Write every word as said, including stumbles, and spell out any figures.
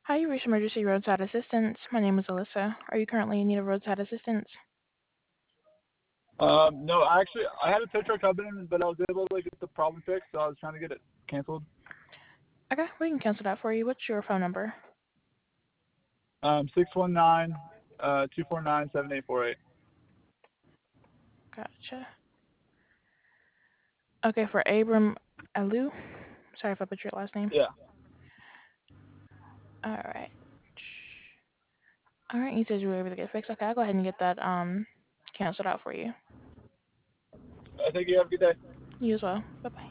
Hi, you reached emergency roadside assistance. My name is Alyssa. Are you currently in need of roadside assistance? Um, no, I actually I had a tow truck coming, but I was able to get the problem fixed, so I was trying to get it canceled. Okay, we can cancel that for you. What's your phone number? Um, six one nine, uh, two four nine seven eight four eight. Gotcha. Okay, for Abram Alou. Sorry if I butchered your last name. Yeah, All right. All right, you said you were able to get it fixed. Okay, I'll go ahead and get that um canceled out for you. I think you have a good day. You as well. Bye bye.